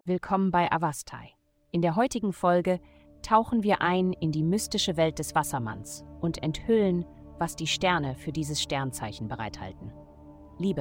willkommen bei Avastai. In der heutigen Folge tauchen wir ein in die mystische Welt des Wassermanns und enthüllen, was die Sterne für dieses Sternzeichen bereithalten. Liebe.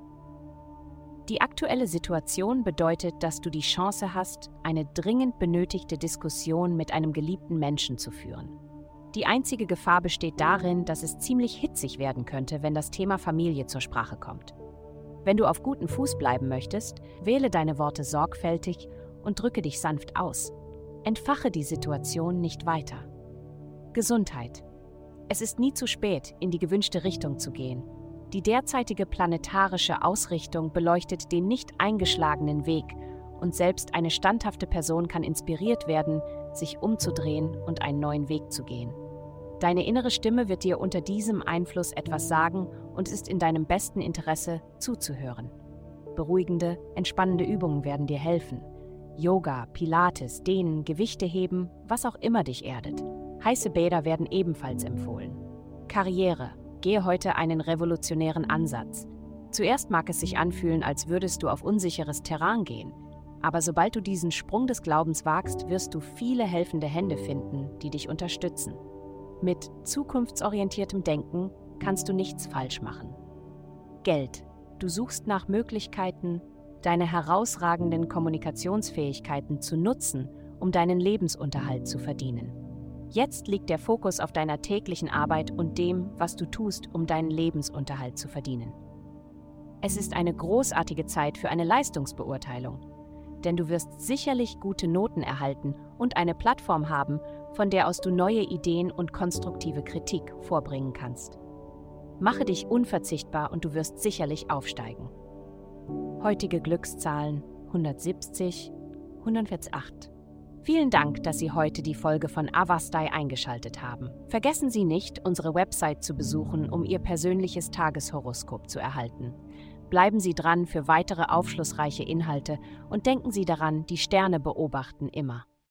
Die aktuelle Situation bedeutet, dass du die Chance hast, eine dringend benötigte Diskussion mit einem geliebten Menschen zu führen. Die einzige Gefahr besteht darin, dass es ziemlich hitzig werden könnte, wenn das Thema Familie zur Sprache kommt. Wenn du auf gutem Fuß bleiben möchtest, wähle deine Worte sorgfältig und drücke dich sanft aus. Entfache die Situation nicht weiter. Gesundheit. Es ist nie zu spät, in die gewünschte Richtung zu gehen. Die derzeitige planetarische Ausrichtung beleuchtet den nicht eingeschlagenen Weg und selbst eine standhafte Person kann inspiriert werden, sich umzudrehen und einen neuen Weg zu gehen. Deine innere Stimme wird dir unter diesem Einfluss etwas sagen und es ist in deinem besten Interesse, zuzuhören. Beruhigende, entspannende Übungen werden dir helfen. Yoga, Pilates, Dehnen, Gewichte heben, was auch immer dich erdet. Heiße Bäder werden ebenfalls empfohlen. Karriere. Gehe heute einen revolutionären Ansatz. Zuerst mag es sich anfühlen, als würdest du auf unsicheres Terrain gehen. Aber sobald du diesen Sprung des Glaubens wagst, wirst du viele helfende Hände finden, die dich unterstützen. Mit zukunftsorientiertem Denken kannst du nichts falsch machen. Geld. Du suchst nach Möglichkeiten, deine herausragenden Kommunikationsfähigkeiten zu nutzen, um deinen Lebensunterhalt zu verdienen. Jetzt liegt der Fokus auf deiner täglichen Arbeit und dem, was du tust, um deinen Lebensunterhalt zu verdienen. Es ist eine großartige Zeit für eine Leistungsbeurteilung, denn du wirst sicherlich gute Noten erhalten und eine Plattform haben, von der aus du neue Ideen und konstruktive Kritik vorbringen kannst. Mache dich unverzichtbar und du wirst sicherlich aufsteigen. Heutige Glückszahlen 170, 148. Vielen Dank, dass Sie heute die Folge von Avastai eingeschaltet haben. Vergessen Sie nicht, unsere Website zu besuchen, um Ihr persönliches Tageshoroskop zu erhalten. Bleiben Sie dran für weitere aufschlussreiche Inhalte und denken Sie daran, die Sterne beobachten immer.